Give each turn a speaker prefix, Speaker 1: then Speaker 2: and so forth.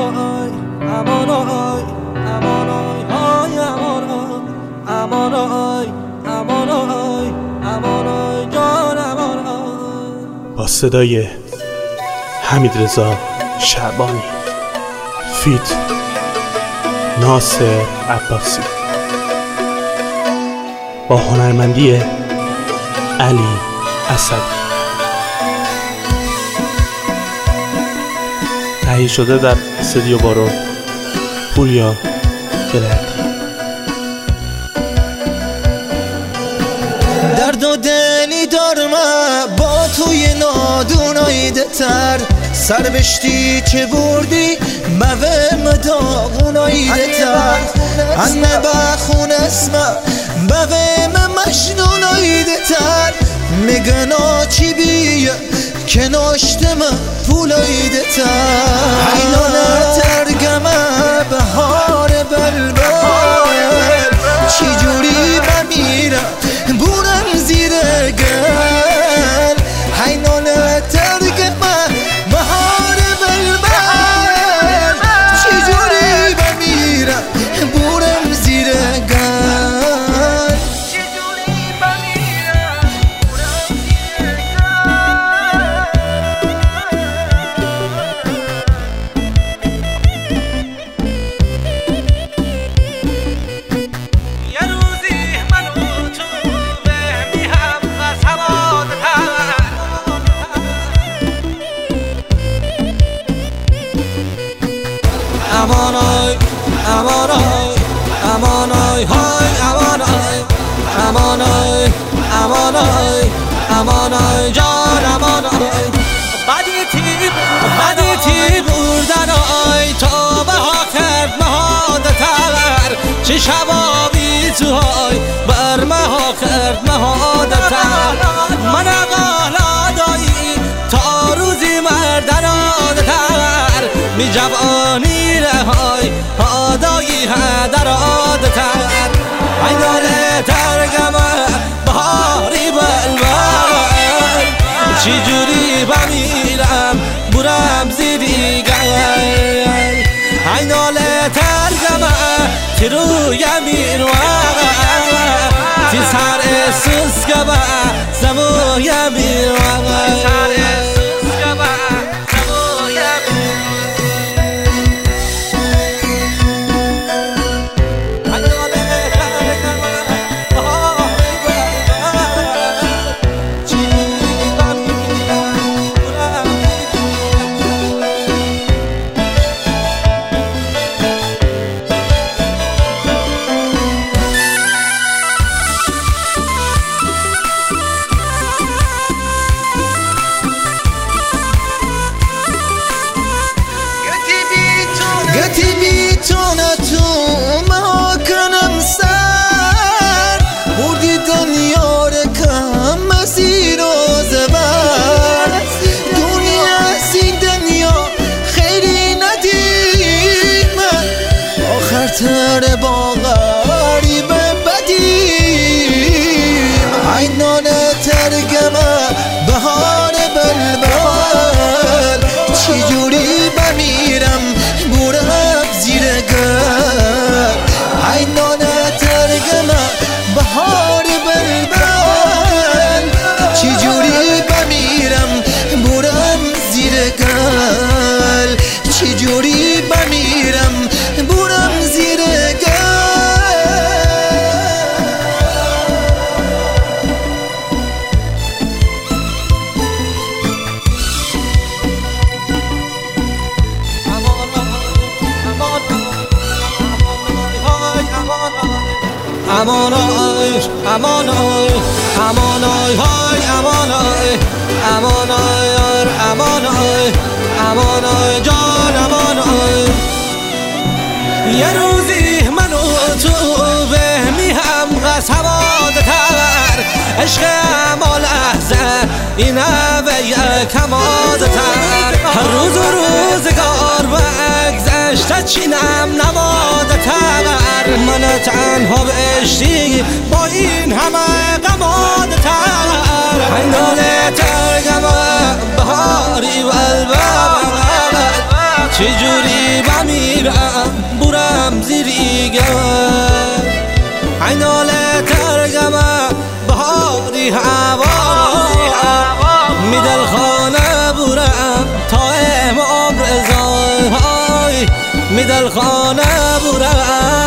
Speaker 1: آی امان آی امان آی های امان آی امان آی امان آی امان آی جان امان آی.
Speaker 2: با صدای حمیدرضا شعبانی فیت ناصر عباسی با هنرمندی علی اسدی، تهیه شده در استودیو بارو پوریا گلردی.
Speaker 3: درد و دلی دارم با توی نادونایی دتر سر بشتی چه بردی موه مداغونایی دتر انه بخون اسمه موه مشنونایی دتر میگنا چی بیه که ناشتم پولایی دتر حیلانه ترگمه بهار بلبل چی جوری بمیرم بورم زیر گل حیلانه ترگمه بهار بلبل چی جوری بمیرم بورم زیر گل چی جوری بمیرم بورم زیر
Speaker 1: امان آی امان آی امان آی های امان آی امان آی امان آی امان آی جان امان آی. بدی تی بردن آی تا به ها کرد مهادتر چه شبابی تو های بر مها کرد مهادتر من اقالا دایی تا روزی مردن آدتر می جوانی رهای آدایی هدر آدتر ایدانه ترگمه بهاری بلبل چی جوری بمیرم برم زیری گل ایدانه ترگمه که روی میروم تی سر سوسکبه زموی میروم
Speaker 3: گتی بیتونه تو ما کنم سر بردی دنیا رکم مسیر و زبر دنیا سی دنیا خیلی ندیم آخر تر با غریب بدیم عینانه ترگمه بهار بلبل چی جوری بمیرم بورم زیر گل عینانه ترگمه بهار بلبل چی جوری بمیرم بورم زیر گل چی جوری بمیرم بورم زیر گل.
Speaker 1: امان آی امان آی امان آی های امان آی امان آی امان آی امان آی جان امان آی. یه روزی من و تو بهمی هم قسمادتر عشق اما لحظه این اوه کمادتر هر روز و روزگار بگذشته چینم نمادتر من تنها بشتی با این همه غمادتر هنگاله ترگمه بهاری بلبل چجوری میرم برم زیریگه عیناله ترگمه بهاری هوا میدل خانه برم تا امام رضا میدل خانه برم